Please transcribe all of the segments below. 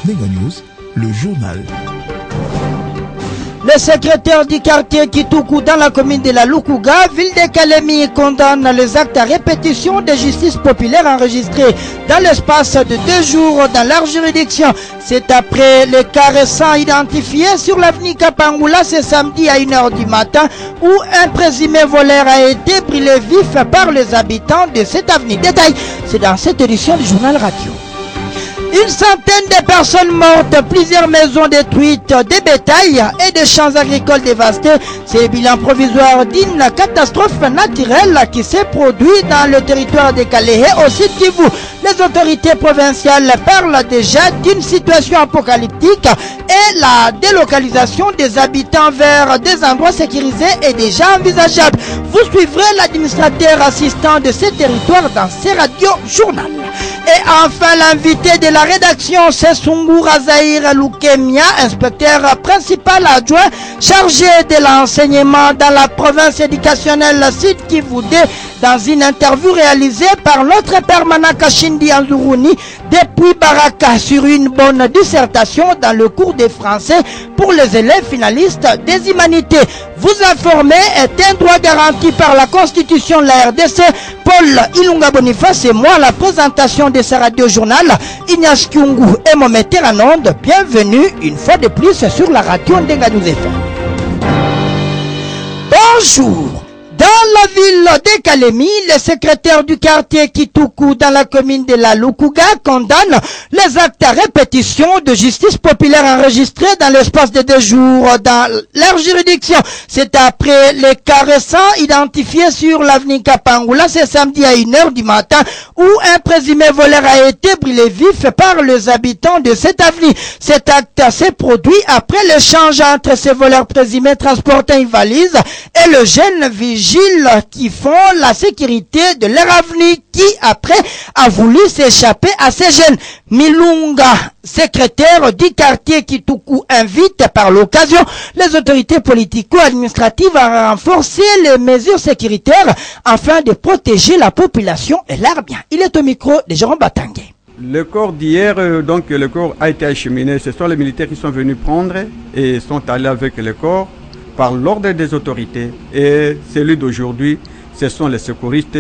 Nenga News, le journal. Le secrétaire du quartier Kitoukou dans la commune de la Lukuga, ville de Kalemi, condamne les actes à répétition de justice populaire enregistrés dans l'espace de 2 jours dans leur juridiction. C'est après les cas récents identifiés sur l'avenue Kapangula ce samedi à 1h du matin où un présumé voleur a été brûlé vif par les habitants de cette avenue. Détail, c'est dans cette édition du journal radio. Une centaine de personnes mortes, plusieurs maisons détruites, des bétails et des champs agricoles dévastés. C'est le bilan provisoire d'une catastrophe naturelle qui s'est produite dans le territoire de Kalehe au sud Kivu. Les autorités provinciales parlent déjà d'une situation apocalyptique et la délocalisation des habitants vers des endroits sécurisés est déjà envisageable. Vous suivrez l'administrateur assistant de ces territoires dans ces radios journal. Et enfin, l'invité de la rédaction, c'est Sungur Azaïr Loukemia, inspecteur principal adjoint chargé de l'enseignement dans la province éducationnelle Sud Kivu, dans une interview réalisée par notre permanent Kashindi Anzuruni depuis Baraka sur une bonne dissertation dans le cours de français pour les élèves finalistes des humanités. Vous informer est un droit garanti par la Constitution de la RDC. Paul Ilunga Boniface et moi, la présentation de ce radio-journal, Ignace Kyungu et mon metteur en onde. Bienvenue une fois de plus sur la radio Nenga News FM. Bonjour. Dans la ville de Kalemi, le secrétaire du quartier Kitoukou dans la commune de la Lukuga condamne les actes à répétition de justice populaire enregistrés dans l'espace de 2 jours dans leur juridiction. C'est après les cas récents identifiés sur l'avenue Kapangula ce samedi à 1h du matin où un présumé voleur a été brûlé vif par les habitants de cette avenue. Cet acte s'est produit après l'échange entre ces voleurs présumés transportant une valise et le jeune vigile qui font la sécurité de leur avenue qui après a voulu s'échapper à ces jeunes. Milunga, secrétaire du quartier Kitoukou, invite par l'occasion les autorités politico-administratives à renforcer les mesures sécuritaires afin de protéger la population et leurs biens. Il est au micro de Jérôme Batangé. Le corps d'hier, donc le corps a été acheminé. Ce sont les militaires qui sont venus prendre et sont allés avec le corps par l'ordre des autorités, et celui d'aujourd'hui, ce sont les secouristes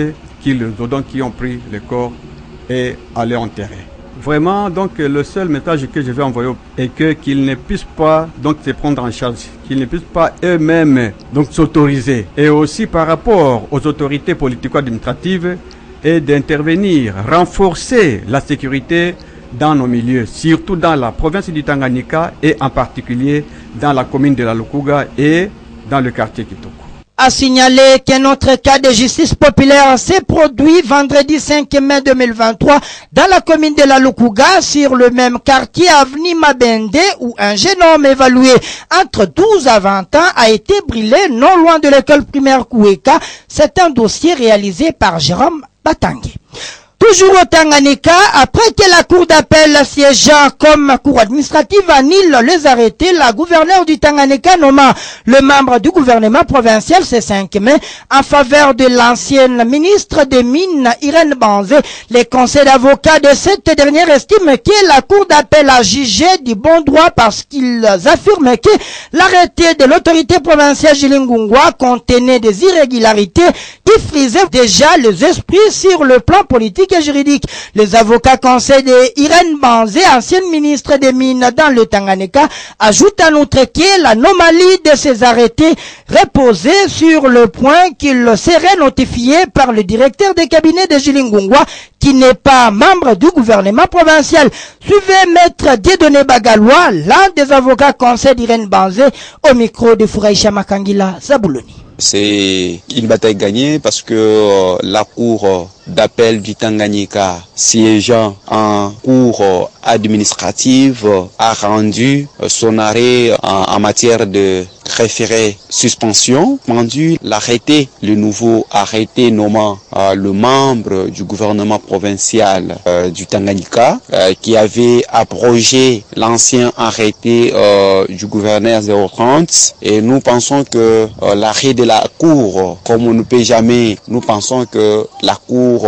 qui ont pris le corps et allé enterrer. Vraiment, donc le seul message que je vais envoyer est qu'ils ne puissent pas donc se prendre en charge, qu'ils ne puissent pas eux-mêmes donc s'autoriser, et aussi par rapport aux autorités politico-administratives et d'intervenir, renforcer la sécurité dans nos milieux, surtout dans la province du Tanganyika et en particulier dans la commune de la Lukuga et dans le quartier Kitoukou. A signaler qu'un autre cas de justice populaire s'est produit vendredi 5 mai 2023 dans la commune de la Lukuga sur le même quartier avenue Mabende où un jeune homme évalué entre 12 à 20 ans a été brûlé non loin de l'école primaire Koueka. C'est un dossier réalisé par Jérôme Batangé. Toujours au Tanganyika, après que la cour d'appel siégeant comme cour administrative annule les arrêtés, la gouverneure du Tanganyika nomma le membre du gouvernement provincial ce 5 mai en faveur de l'ancienne ministre des Mines, Irène Banzé. Les conseils d'avocats de cette dernière estiment que la cour d'appel a jugé du bon droit parce qu'ils affirment que l'arrêté de l'autorité provinciale Gilingungwa contenait des irrégularités qui frisaient déjà les esprits sur le plan politique et juridique. Les avocats conseils de Irène Banzé, ancienne ministre des Mines dans le Tanganyika, ajoutent en outre que l'anomalie de ces arrêtés reposait sur le point qu'il serait notifié par le directeur des cabinets de Gilingungwa, qui n'est pas membre du gouvernement provincial. Suivez Maître Dieudonné Bagalois, l'un des avocats conseils d'Irène Banzé, au micro de Furaïcha Makangila Zabuloni. C'est une bataille gagnée parce que la cour d'appel du Tanganyika siégeant en cour administrative a rendu son arrêt en matière de référé suspension, rendu l'arrêté, le nouveau arrêté nommant le membre du gouvernement provincial du Tanganyika qui avait abrogé l'ancien arrêté du gouverneur 030, et nous pensons que l'arrêt de la cour, comme on ne peut jamais, nous pensons que la cour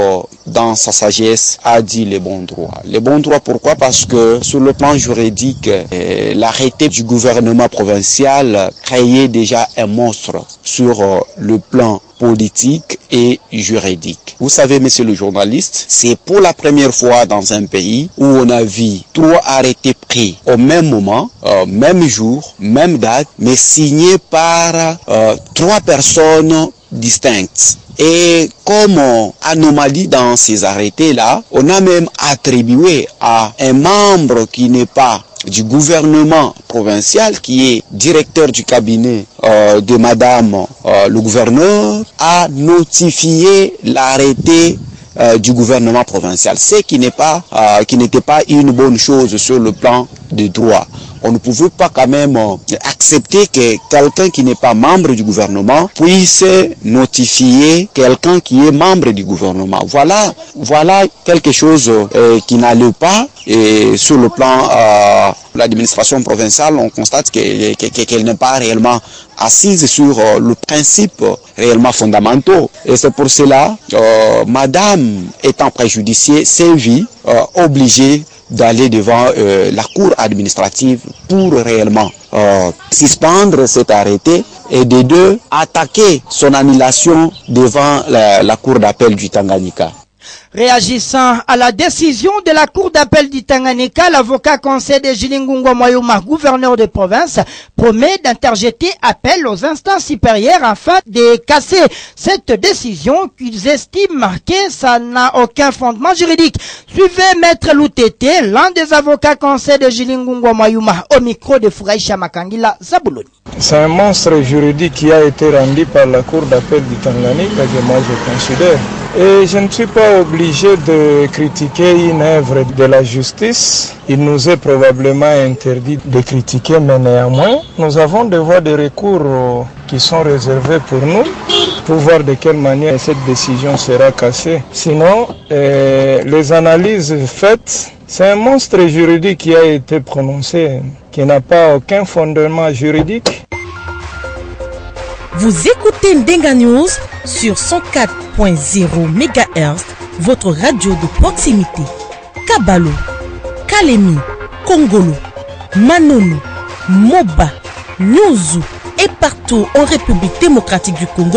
dans sa sagesse, a dit les bons droits. Les bons droits, pourquoi? Parce que sur le plan juridique, l'arrêté du gouvernement provincial créait déjà un monstre sur le plan politique et juridique. Vous savez, monsieur le journaliste, c'est pour la première fois dans un pays où on a vu 3 arrêtés pris au même moment, même jour, même date, mais signés par 3 personnes distinctes. Et comme anomalie dans ces arrêtés-là, on a même attribué à un membre qui n'est pas du gouvernement provincial, qui est directeur du cabinet de madame le gouverneur, à notifier l'arrêté du gouvernement provincial, ce qui n'était pas une bonne chose sur le plan du droit. On ne pouvait pas quand même accepter que quelqu'un qui n'est pas membre du gouvernement puisse notifier quelqu'un qui est membre du gouvernement. Voilà quelque chose qui n'allait pas. Et sur le plan de l'administration provinciale, on constate qu'elle n'est pas réellement assise sur le principe réellement fondamentaux. Et c'est pour cela, madame étant préjudiciée, s'est vue obligée d'aller devant la cour administrative pour réellement suspendre cet arrêté et de 2 attaquer son annulation devant la cour d'appel du Tanganyika. Réagissant à la décision de la Cour d'appel du Tanganyika, l'avocat conseil de Jilingungo Moyouma, gouverneur de province, promet d'interjeter appel aux instances supérieures afin de casser cette décision qu'ils estiment que ça n'a aucun fondement juridique. Suivez Maître Loutete, l'un des avocats conseil de Jilingungo Moyouma, au micro de Furaïcha Makangila Zabouloni. C'est un monstre juridique qui a été rendu par la Cour d'appel du Tanganyika, que moi je considère. Et je ne suis pas obligé de critiquer une œuvre de la justice. Il nous est probablement interdit de critiquer, mais néanmoins, nous avons des voies de recours qui sont réservées pour nous, pour voir de quelle manière cette décision sera cassée. Sinon, les analyses faites, c'est un monstre juridique qui a été prononcé, qui n'a pas aucun fondement juridique. Vous écoutez Ndenga News sur 104.0 MHz, votre radio de proximité. Kabalo, Kalemi, Kongolo, Manono, Moba, Nyuzu et partout en République démocratique du Congo.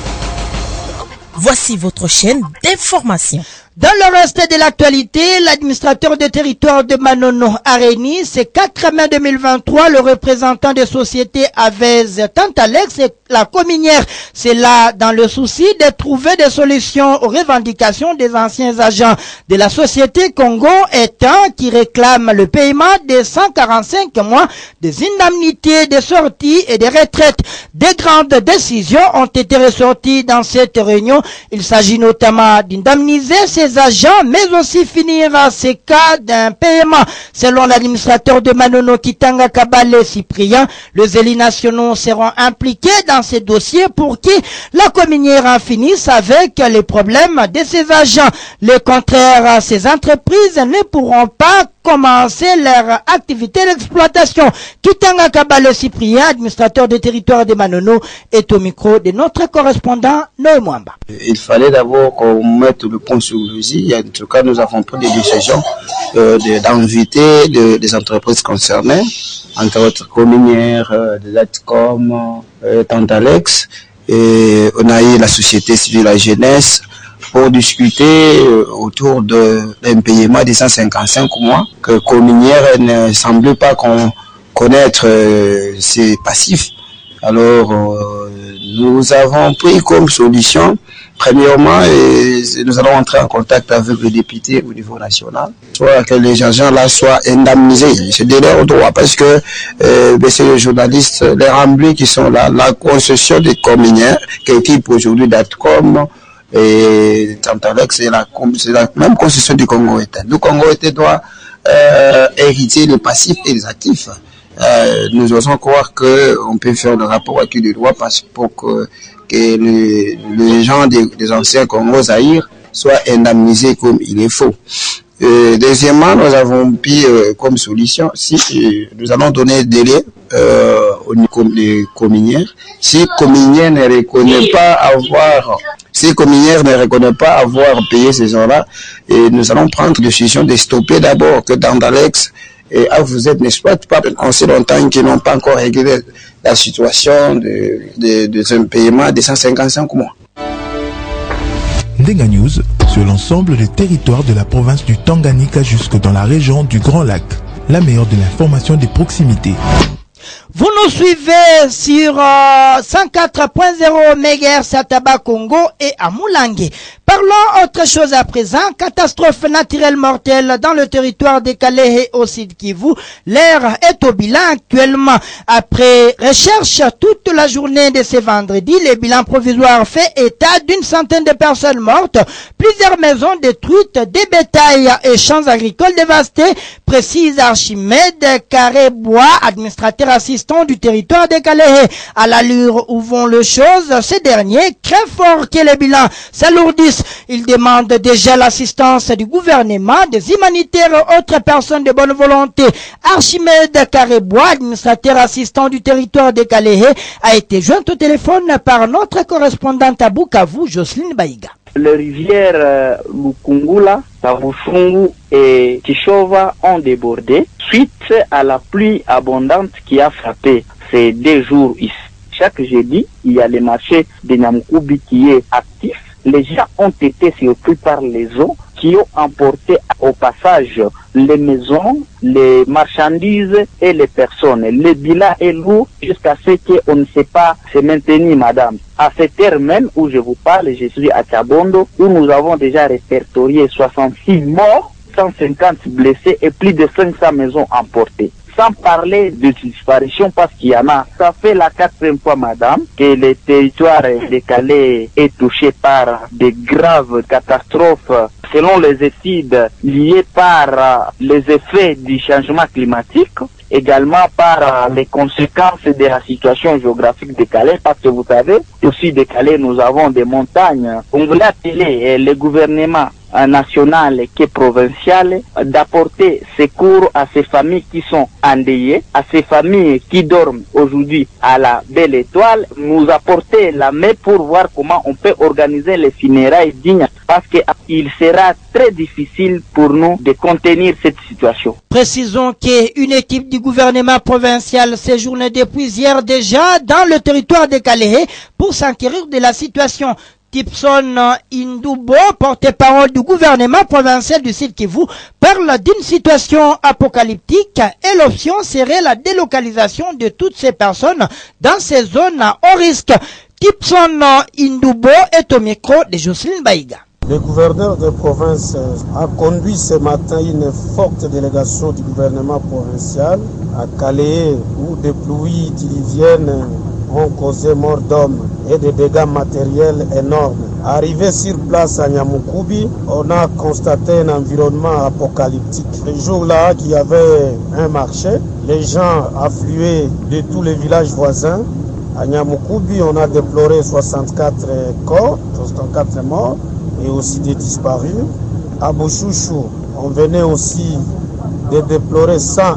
Voici votre chaîne d'information. Dans le reste de l'actualité, l'administrateur des territoires de Manono Areni, ce 4 mai 2023, le représentant des sociétés Avez Tantalex et la cominière, c'est là dans le souci de trouver des solutions aux revendications des anciens agents de la société Congo étant qui réclament le paiement des 145 mois des indemnités de sortie et des retraites. Des grandes décisions ont été ressorties dans cette réunion. Il s'agit notamment d'indemniser ces agents, mais aussi finir ces cas d'un paiement. Selon l'administrateur de Manono Kitanga Kabale Cyprien, les élus nationaux seront impliqués dans ces dossiers pour que la communière finisse avec les problèmes de ces agents. Le contraire, ces entreprises ne pourront pas commencer leur activité d'exploitation. Kitanga Kabale Cyprien, administrateur des territoires de Manono, est au micro de notre correspondant Noé Mwamba. Il fallait d'abord qu'on mette le point sur l'usine. En tout cas, nous avons pris des décisions d'inviter des entreprises concernées, entre autres communières, des Latcom, Tantalex, et on a eu la société civile La Jeunesse pour discuter autour d'un paiement de 155 mois que communière ne semblait pas connaître ses passifs. Alors, nous avons pris comme solution, premièrement, nous allons entrer en contact avec le député au niveau national, soit que les agents-là soient indemnisés. C'est de leur droit, parce que, messieurs les journalistes, les remblis qui sont là, la concession des communières, qui équipe aujourd'hui d'Atcom et Tantalex, c'est la même concession du Congo-État. Le Congo-État doit hériter les passifs et les actifs. Nous osons croire qu'on peut faire le rapport acquis de droit pour que les gens des anciens Congo Zaïre soient indemnisés comme il est faut. Deuxièmement, nous avons pris comme solution, si nous allons donner délai au niveau des communières. Si communière ne reconnaît pas avoir payé ces gens-là, et nous allons prendre la décision de stopper d'abord que dans Dalex, et vous êtes, n'est-ce pas en si longtemps qu'ils n'ont pas encore réglé la situation de un paiement de 155 mois. Ndenga News sur l'ensemble des territoires de la province du Tanganyika jusque dans la région du Grand Lac. La meilleure de l'information de proximité. Vous nous suivez sur 104.0 MHz à Taba Congo et à Moulangue. Parlons autre chose à présent. Catastrophe naturelle mortelle dans le territoire de Kalehe au Sud Kivu. L'air est au bilan actuellement. Après recherche toute la journée de ce vendredi, le bilan provisoire fait état d'une centaine de personnes mortes, plusieurs maisons détruites, des bétails et champs agricoles dévastés, précise Archimède Carré-Bois, administrateur assistant du territoire de Kalehe. À l'allure où vont les choses, ces derniers craignent fort que le bilan s'alourdisse. Il demande déjà l'assistance du gouvernement, des humanitaires et autres personnes de bonne volonté. Archimède Carré-Bois, administrateur assistant du territoire de Kalehe, a été joint au téléphone par notre correspondante à Bukavu, Jocelyne Baïga. Les rivières Lukungula, Tavushungu et Tishova ont débordé suite à la pluie abondante qui a frappé ces 2 jours ici. Chaque jeudi, il y a le marché de Nyamukubi qui est actif. Les gens ont été surpris par les eaux qui ont emporté au passage les maisons, les marchandises et les personnes. Le bilan est lourd jusqu'à ce qu'on ne sait pas se maintenir, madame. À cette heure même où je vous parle, je suis à Tchabondo, où nous avons déjà répertorié 66 morts, 150 blessés et plus de 500 maisons emportées. Sans parler de disparition, parce qu'il y en a. Ça fait la 4e fois, madame, que le territoire de Calais est touché par de graves catastrophes selon les études liées par les effets du changement climatique, également par les conséquences de la situation géographique de Calais, parce que vous savez, aussi de Calais, nous avons des montagnes. On voulait appeler le gouvernement national et provincial d'apporter secours à ces familles qui sont endeuillées, à ces familles qui dorment aujourd'hui à la Belle Étoile, nous apporter la main pour voir comment on peut organiser les funérailles dignes, parce qu'il sera très difficile pour nous de contenir cette situation. Précisons qu'une équipe du gouvernement provincial séjourne depuis hier déjà dans le territoire de Kalehe pour s'enquérir de la situation. Tipson Indoubo, porte-parole du gouvernement provincial du Sud Kivu, parle d'une situation apocalyptique et l'option serait la délocalisation de toutes ces personnes dans ces zones au risque. Tipson Indoubo est au micro de Jocelyne Baïga. Le gouverneur de province a conduit ce matin une forte délégation du gouvernement provincial à Kalehe, où des pluies diluviennes ont causé mort d'hommes et des dégâts matériels énormes. Arrivé sur place à Nyamukubi, on a constaté un environnement apocalyptique. Le jour-là, il y avait un marché, les gens affluaient de tous les villages voisins. À Nyamukubi, on a déploré 64 corps, 64 morts et aussi des disparus. À Bouchouchou, on venait aussi de déplorer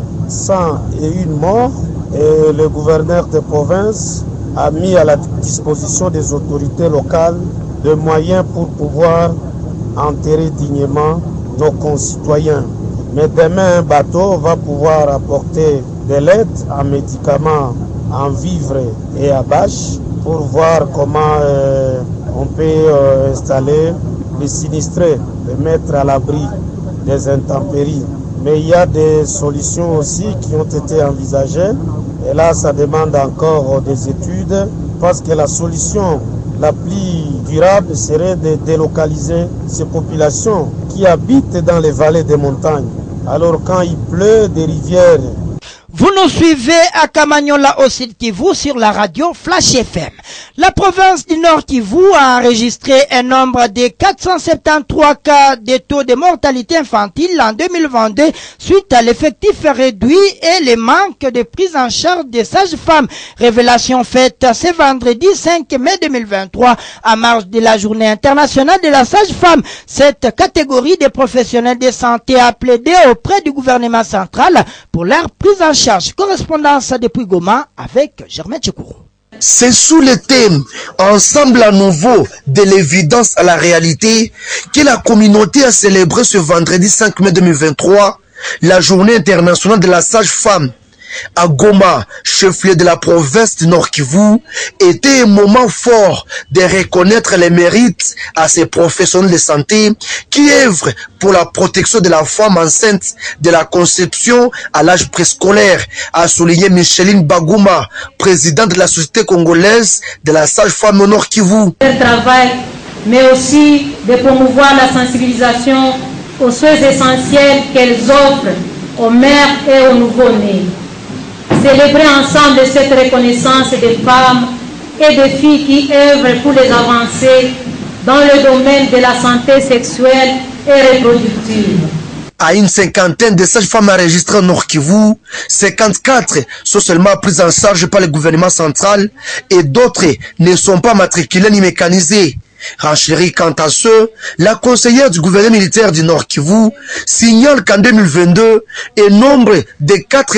101 morts. Et le gouverneur de province a mis à la disposition des autorités locales des moyens pour pouvoir enterrer dignement nos concitoyens. Mais demain, un bateau va pouvoir apporter de l'aide en médicaments, en vivres et à bâche pour voir comment on peut installer les sinistrés, les mettre à l'abri des intempéries. Mais il y a des solutions aussi qui ont été envisagées. Et là, ça demande encore des études parce que la solution la plus durable serait de délocaliser ces populations qui habitent dans les vallées des montagnes. Alors quand il pleut, des rivières. Vous nous suivez à Kamanyola au Sud Kivu sur la radio Flash FM. La province du Nord Kivu a enregistré un nombre de 473 cas de taux de mortalité infantile en 2022 suite à l'effectif réduit et le manque de prise en charge des sages-femmes. Révélation faite ce vendredi 5 mai 2023 à marge de la journée internationale de la sage-femme. Cette catégorie de professionnels de santé a plaidé auprès du gouvernement central pour leur prise en charge. charge. Correspondance depuis Goma avec Germain Tchekourou. C'est sous le thème « Ensemble à nouveau de l'évidence à la réalité » que la communauté a célébré ce vendredi 5 mai 2023 la journée internationale de la sage-femme. À Goma, chef-lieu de la province du Nord Kivu, était un moment fort de reconnaître les mérites à ces professionnels de santé qui œuvrent pour la protection de la femme enceinte de la conception à l'âge préscolaire, a souligné Micheline Bagouma, présidente de la Société congolaise de la sage-femme au Nord Kivu. Leur travail, mais aussi de promouvoir la sensibilisation aux soins essentiels qu'elles offrent aux mères et aux nouveau-nés. Célébrer ensemble cette reconnaissance des femmes et des filles qui œuvrent pour les avancées dans le domaine de la santé sexuelle et reproductive. À une cinquantaine de sages-femmes enregistrées au Nord Kivu, 54 sont seulement prises en charge par le gouvernement central et d'autres ne sont pas matriculées ni mécanisées. Renchérie quant à ce, la conseillère du gouvernement militaire du Nord Kivu signale qu'en 2022, un nombre de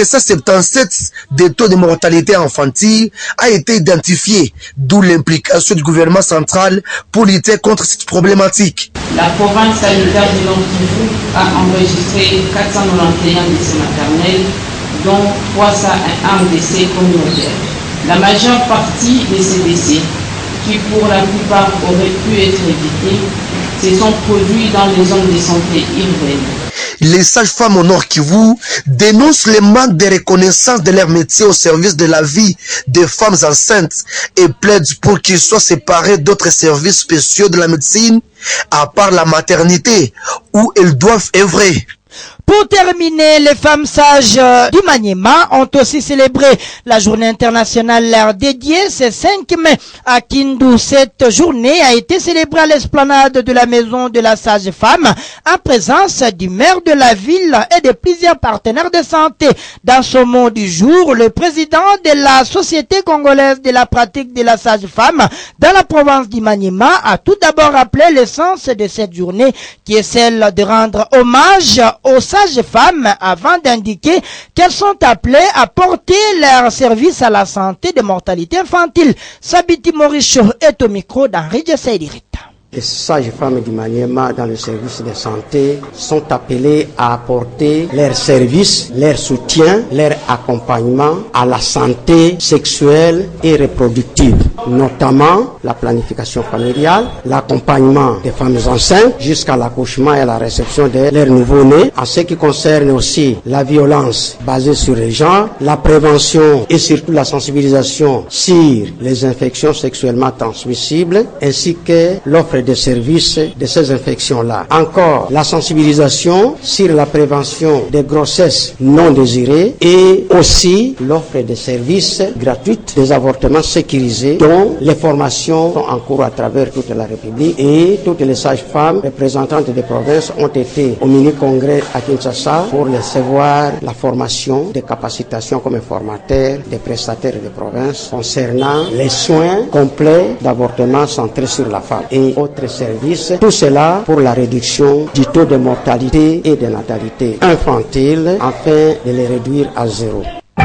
477 de taux de mortalité infantile a été identifié, d'où l'implication du gouvernement central pour lutter contre cette problématique. La province sanitaire du Nord Kivu a enregistré 491 décès maternels, dont 301 décès communautaires. La majeure partie de ces décès, qui pour la plupart auraient pu être évités, se sont produits dans les zones de santé urbaines. Les sages-femmes au Nord Kivu dénoncent le manque de reconnaissance de leur métier au service de la vie des femmes enceintes et plaident pour qu'ils soient séparés d'autres services spéciaux de la médecine, à part la maternité, où elles doivent œuvrer. Pour terminer, les femmes sages du Maniema ont aussi célébré la journée internationale leur dédiée ce 5 mai à Kindu. Cette journée a été célébrée à l'esplanade de la maison de la sage-femme en présence du maire de la ville et de plusieurs partenaires de santé. Dans son mot du jour, le président de la Société congolaise de la pratique de la sage-femme dans la province du Maniema a tout d'abord rappelé l'essence de cette journée qui est celle de rendre hommage aux sages-femmes avant d'indiquer qu'elles sont appelées à porter leur service à la santé de mortalité infantile. Sabiti Moricho est au micro d'Henri Djesseirita. Les sages-femmes du Maniema dans le service de santé sont appelées à apporter leur service, leur soutien, leur accompagnement à la santé sexuelle et reproductive, notamment la planification familiale, l'accompagnement des femmes enceintes jusqu'à l'accouchement et à la réception de leurs nouveau-nés, en ce qui concerne aussi la violence basée sur les genres, la prévention et surtout la sensibilisation sur les infections sexuellement transmissibles, ainsi que l'offre des services de ces infections-là. Encore, la sensibilisation sur la prévention des grossesses non désirées et aussi l'offre de services gratuits des avortements sécurisés dont les formations sont en cours à travers toute la République et toutes les sages-femmes représentantes des provinces ont été au mini-congrès à Kinshasa pour recevoir la formation des capacitations comme formateurs des prestataires des provinces concernant les soins complets d'avortement centrés sur la femme et autres services, tout cela pour la réduction du taux de mortalité et de natalité infantile afin de les réduire à zéro.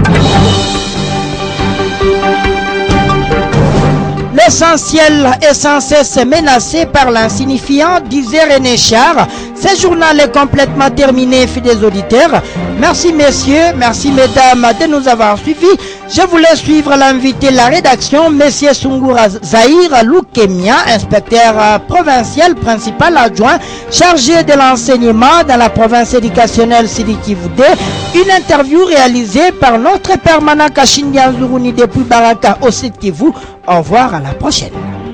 L'essentiel est sans cesse menacé par l'insignifiant, disait René Char. Ce journal est complètement terminé, fidèles auditeurs. Merci messieurs, merci mesdames de nous avoir suivis. Je voulais suivre l'invité, la rédaction, Monsieur Sungura Zahir Loukemia, inspecteur provincial principal adjoint, chargé de l'enseignement dans la province éducationnelle Sidi Kivu. Une interview réalisée par notre permanent Kachindia Zuruni depuis Baraka au Sidi Kivu. Au revoir, à la prochaine.